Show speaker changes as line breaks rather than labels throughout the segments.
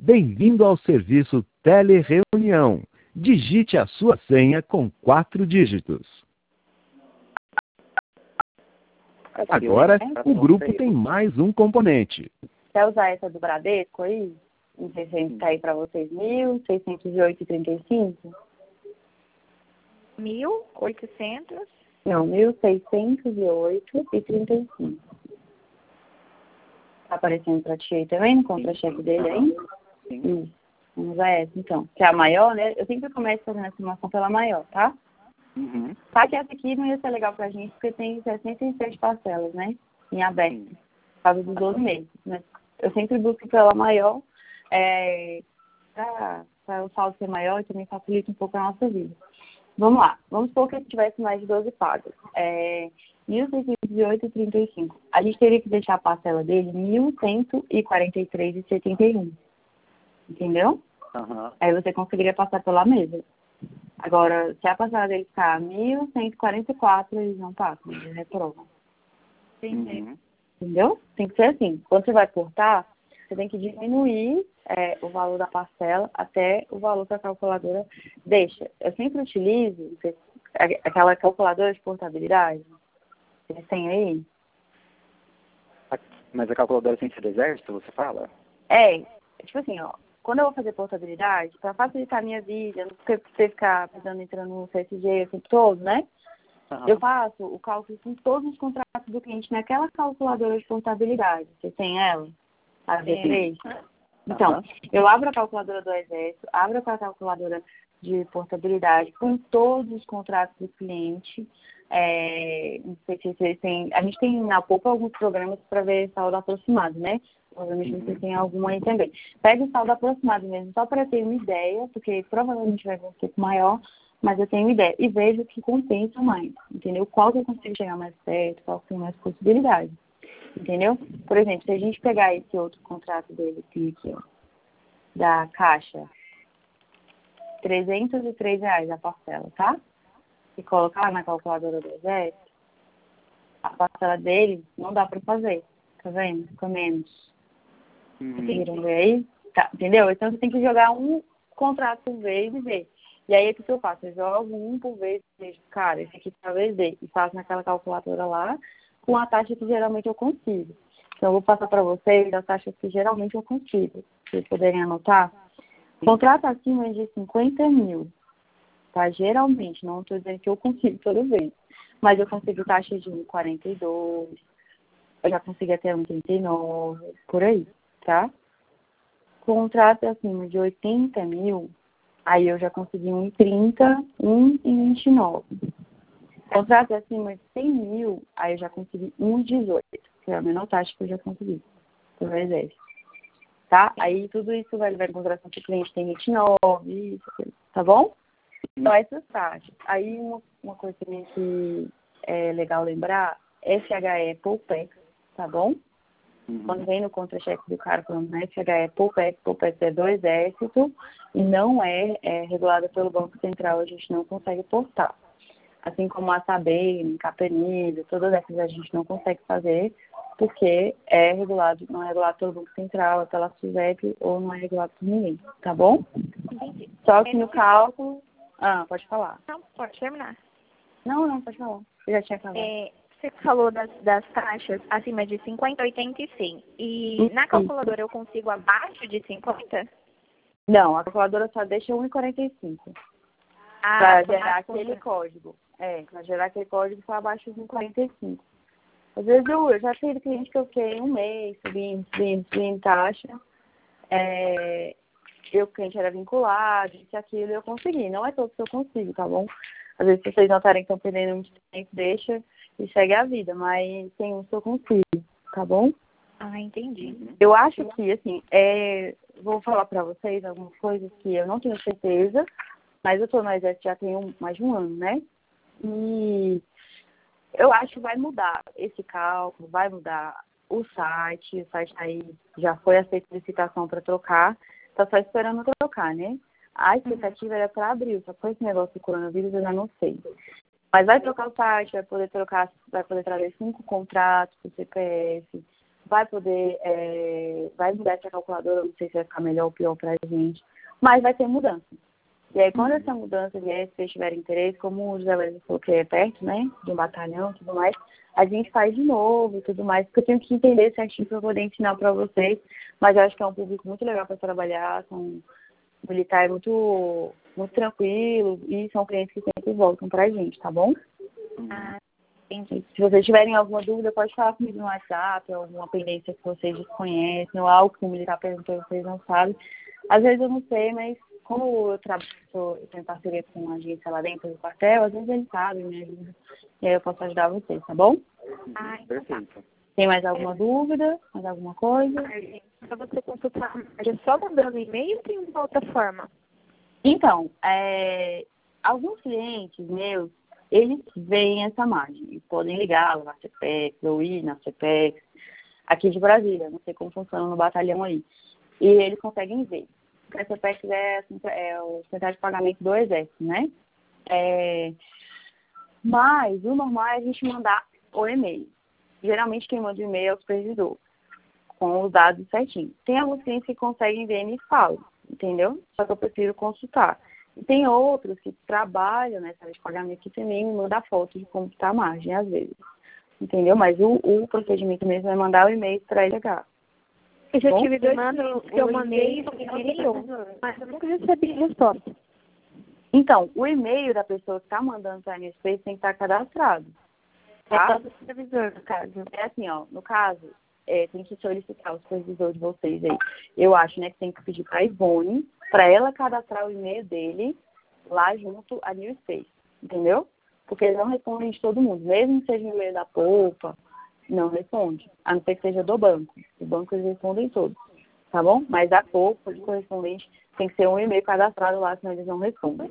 Bem-vindo ao serviço Telereunião. Digite a sua senha com 4 dígitos. Agora, o grupo tem mais um componente.
Quer usar essa do Bradesco aí? Não sei se está aí para vocês. 1.608,35?
1.800?
Não, 1.608,35. Tá aparecendo para ti aí também, no contra-cheque dele aí? Sim. Vamos usar essa, então. Que é a maior, né? Eu sempre começo fazendo a estimação pela maior, tá?
Uhum.
Tá que essa aqui não ia ser legal pra gente, porque tem 66 parcelas, né? Em aberto. Por causa dos 12 meses, né? Eu sempre busco pela maior, para o saldo ser maior e também facilita um pouco a nossa vida. Vamos lá. Vamos supor que ele tivesse mais de 12 pagas. 1.608,35. A gente teria que deixar a parcela dele 1.143,71. Entendeu?
Uhum.
Aí você conseguiria passar pela mesa. Agora, se a parcela dele ficar 1.144, eles não passam, eles reprovam.
Uhum.
Entendeu? Tem que ser assim. Quando você vai cortar, você tem que diminuir o valor da parcela até o valor que a calculadora deixa. Eu sempre utilizo aquela calculadora de portabilidade. Vocês têm aí?
Mas a calculadora sem ser do exército, você fala?
Tipo assim, ó. Quando eu vou fazer portabilidade, para facilitar a minha vida, não precisa ficar precisando entrando no CSG o tempo todo, né?
Uhum.
Eu faço o cálculo com todos os contratos do cliente naquela calculadora de portabilidade. Vocês têm ela? A V3? Então, eu abro a calculadora do Exército, abro a calculadora de portabilidade com todos os contratos do cliente. Não sei se vocês têm... A gente tem na Poupa alguns programas para ver saldo aproximado, né? Provavelmente vocês têm algum aí também. Pega o saldo aproximado mesmo, só para ter uma ideia, porque provavelmente vai vir um pouco maior, mas eu tenho uma ideia. E vejo o que compensa mais, entendeu? Qual que eu consigo chegar mais perto, qual que tem mais possibilidade, entendeu? Por exemplo, se a gente pegar esse outro contrato dele aqui, ó, da Caixa, R$303 a parcela, tá? E colocar na calculadora do Exército, a parcela dele não dá para fazer, tá vendo? Fica menos. Conseguiram ver aí? Tá, entendeu? Então você tem que jogar um contrato por vez e ver. E aí o que eu faço? Eu jogo um por vez e vejo, cara, esse aqui talvez dê. E faço naquela calculadora lá com a taxa que geralmente eu consigo. Então eu vou passar para vocês a taxa que geralmente eu consigo. Vocês poderem anotar. Contrato acima de 50 mil. Tá? Geralmente, não estou dizendo que eu consigo toda vez. Mas eu consigo taxa de 1,42. Eu já consigo até 1,39. Por aí. Tá? Contrato acima de 80 mil, aí eu já consegui 1,30, 1,29. Contrato acima de 100 mil, aí eu já consegui 1,18, que é a menor taxa que eu já consegui, por Exército. Tá? Aí tudo isso vai levar em consideração que o cliente tem 29, tá bom? Então, essas taxas. Aí uma coisa também que é legal lembrar, FHE Poupex, tá bom? Quando vem no contra-cheque do cara falando, né, FHE é Poupex é do Exército e não é regulada pelo Banco Central, a gente não consegue portar. Assim como a Sabem, Capenido, todas essas a gente não consegue fazer porque não é regulado pelo Banco Central, é pela SUSEP ou não é regulado por ninguém, tá bom?
Entendi.
Só que no cálculo... pode falar.
Não, pode terminar.
Não, pode falar. Eu já tinha falado.
Você falou das taxas acima de 50, 80 e 100. E na calculadora eu consigo abaixo de 50?
Não, a calculadora só deixa 1,45. Para gerar aquele código. Para gerar aquele código só abaixo de 1,45. Às vezes eu já tive cliente que eu fiquei um mês subindo taxa. O cliente era vinculado, isso e aquilo, e eu consegui. Não é todo que eu consigo, tá bom? Às vezes, se vocês notarem que estão perdendo muito tempo, deixa e segue a vida. Mas tem uns que eu consigo, tá bom?
Entendi.
Eu acho que, assim, vou falar pra vocês algumas coisas que eu não tenho certeza, mas eu tô no Exército já tem mais de um ano, né? E eu acho que vai mudar esse cálculo, vai mudar o site aí já foi aceita licitação para trocar, tá só esperando trocar, né? A expectativa era para abril, só com esse negócio do coronavírus eu já não sei. Mas vai trocar o site, vai poder trazer 5 contratos para o CPF, vai poder, vai mudar essa calculadora, não sei se vai ficar melhor ou pior pra gente, mas vai ter mudança. E aí, quando essa mudança vier, se vocês tiverem interesse, como o José Luiz falou que é perto, né, de um batalhão e tudo mais, a gente faz de novo e tudo mais, porque eu tenho que entender certinho para poder ensinar para vocês, mas eu acho que é um público muito legal para trabalhar, são militares muito, muito tranquilo e são clientes que sempre voltam pra gente, tá bom? Entendi. Se vocês tiverem alguma dúvida, pode falar comigo no WhatsApp, alguma pendência que vocês desconhecem, ou algo que o militar perguntou e vocês não sabem. Às vezes eu não sei, mas como eu tenho parceria com uma agência lá dentro do quartel, às vezes eles sabem, me ajudam. E aí eu posso ajudar vocês, tá bom?
Perfeito.
Tem mais alguma dúvida? Mais alguma coisa?
Para você consultar, é só mandando e-mail ou tem uma outra forma?
Então, alguns clientes meus, eles veem essa margem. Eles podem ligar na CPEX ou ir na CPEX, aqui de Brasília, não sei como funciona no batalhão aí. E eles conseguem ver. Porque a CPEX é o central de pagamento do Exército, né? Mas o normal é a gente mandar o e-mail. Geralmente quem manda o e-mail é o supervisor, com os dados certinhos. Tem alguns clientes que conseguem ver e falam, entendeu? Só que eu prefiro consultar. E tem outros que trabalham nessa área de pagamento que também me mandam foto de como está a margem, às vezes. Entendeu? Mas o procedimento mesmo é mandar o e-mail para ele ligar.
Eu já tive dois que eu mandei e-mail, mas eu nunca recebi resposta.
Então, o e-mail da pessoa que está mandando para a NSP tem que estar cadastrado. Tá?
É o supervisor, no caso.
É assim, ó, no caso, tem que solicitar o supervisor de vocês aí. Eu acho, né, que tem que pedir para a Ivone, para ela cadastrar o e-mail dele lá junto à New Space, entendeu? Porque eles não respondem de todo mundo, mesmo que seja o e-mail da polpa, não responde, a não ser que seja do banco. O banco eles respondem todos, tá bom? Mas a polpa, de correspondente, tem que ser um e-mail cadastrado lá, senão eles não respondem.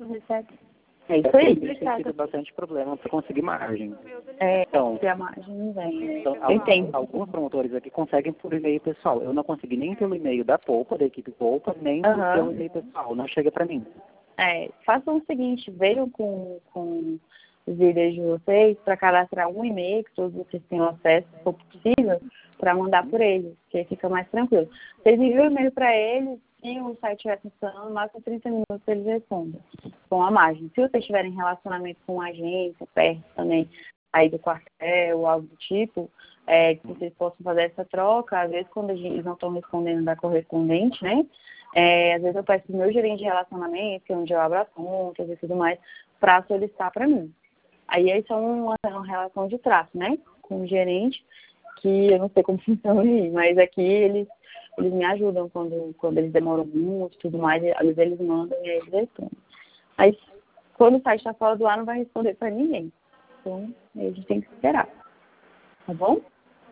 É isso aí.
Tem tido bastante problema para conseguir margem.
Então, se a margem não vem.
Então,
Eu entendo.
alguns promotores aqui conseguem por e-mail pessoal. Eu não consegui nem pelo e-mail da polpa, da equipe polpa, nem pelo e-mail pessoal. Não chega para mim.
Façam o seguinte, vejam com os líderes de vocês para cadastrar um e-mail que todos vocês tenham acesso, se for possível, para mandar por eles, que aí fica mais tranquilo. Vocês enviam o e-mail para eles, se o site estiver funcionando, no máximo 30 minutos eles respondem, com a margem. Se vocês tiverem relacionamento com uma agência, perto também, aí do quartel ou algo do tipo, que vocês possam fazer essa troca, às vezes quando eles não estão respondendo da correspondente, né? Às vezes eu peço pro meu gerente de relacionamento, que é onde eu abro as contas e tudo mais, para solicitar para mim. Aí são uma relação de trato, né? Com o gerente, que eu não sei como funciona aí, mas aqui eles me ajudam quando eles demoram muito e tudo mais, às vezes eles mandam e aí eles respondem. Mas quando o site está fora do ar, não vai responder para ninguém. Então, aí a gente tem que esperar. Tá bom?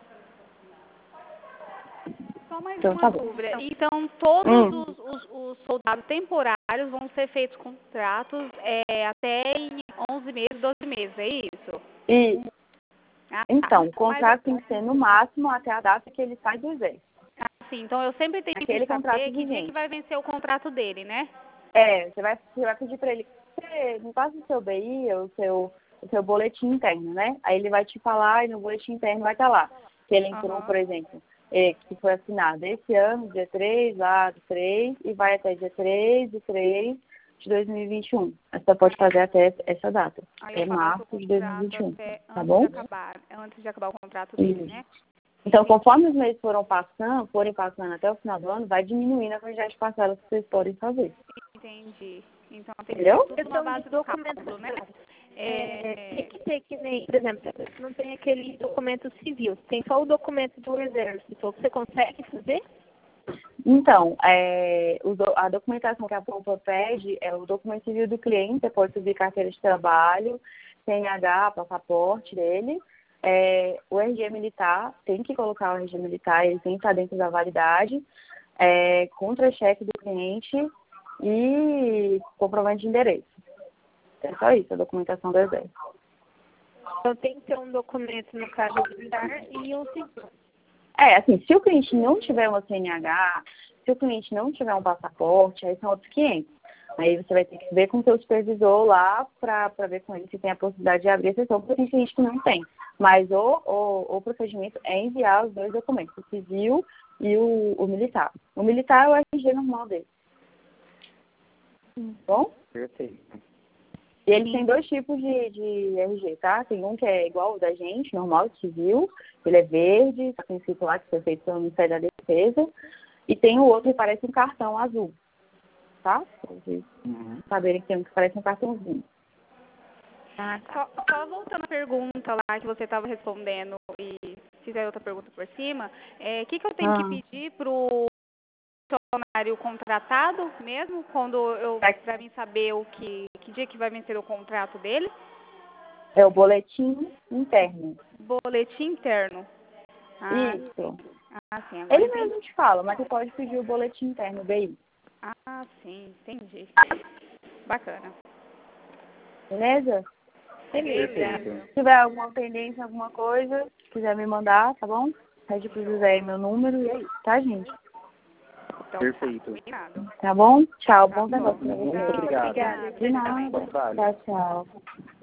Só mais
Então,
uma
tá bom.
dúvida. Então, todos os soldados temporários vão ser feitos contratos até em 11 meses, 12 meses, é isso?
E, então, o
Mas
contrato tem que ser no máximo até a data que ele sai do exército.
sim, então eu sempre tenho
Aquele
que
contrato
saber que dia
vigente.
que vai vencer o contrato dele, né?
Você vai pedir para ele, você me passa o seu BI, o seu boletim interno, né? Aí ele vai te falar e no boletim interno vai estar lá. Que ele entrou, por exemplo, que foi assinado esse ano, dia 3, lá do 3, e vai até dia 3 de 3 de 2021. Você pode fazer até essa data.
Aí
É março de 2021, tá bom?
Antes de acabar o contrato dele, né?
Então, conforme os meses forem passando até o final do ano, vai diminuindo a quantidade de parcelas que vocês podem fazer.
Entendi. Então, tem que
Entendeu?
ter tudo na base do cálculo, né?
Tem que ter que nem, por exemplo, não tem aquele documento civil, tem só o documento do exército. Você consegue fazer?
Então, a documentação que a polpa pede é o documento civil do cliente, você pode subir carteira de trabalho, CNH, passaporte dele, o RG militar, tem que colocar o RG militar, ele tem que estar dentro da validade, contra-cheque do cliente e comprovante de endereço. É só isso, a documentação do exército.
Então tem que ter um documento no caso militar e um civil.
Assim, se o cliente não tiver uma CNH, se o cliente não tiver um passaporte, aí são outros 500. Aí você vai ter que ver com o seu supervisor lá para ver com ele se tem a possibilidade de abrir a sessão, porque tem cliente que não tem. Mas o procedimento é enviar os 2 documentos, o civil e o militar. O militar é o RG normal dele. Bom?
Perfeito.
E ele tem 2 tipos de RG, tá? Tem um que é igual ao da gente, normal, civil. Ele é verde, tem escrito lá que foi feito pelo Ministério da Defesa. E tem o outro que parece um cartão azul, tá? Pra vocês saberem que tem um que parece um cartãozinho.
Só voltando à pergunta lá que você estava respondendo e fizer outra pergunta por cima, o que eu tenho que pedir para o funcionário contratado mesmo, para mim saber que dia que vai vencer o contrato dele?
É o boletim interno.
Boletim interno.
Isso.
Sim. Agora
Ele mesmo te fala, mas você pode pedir o boletim interno, BI.
Sim, entendi. Bacana.
Beleza?
Beleza.
Se tiver alguma pendência, alguma coisa, se quiser me mandar, tá bom? Pede pro José aí meu número e é isso, tá, gente?
Então,
Perfeito.
Tá bom? Tchau, bom negócio pra
Muito
vocês.
obrigado.
Obrigada.
De nada.
Bom trabalho.
Tchau, tchau.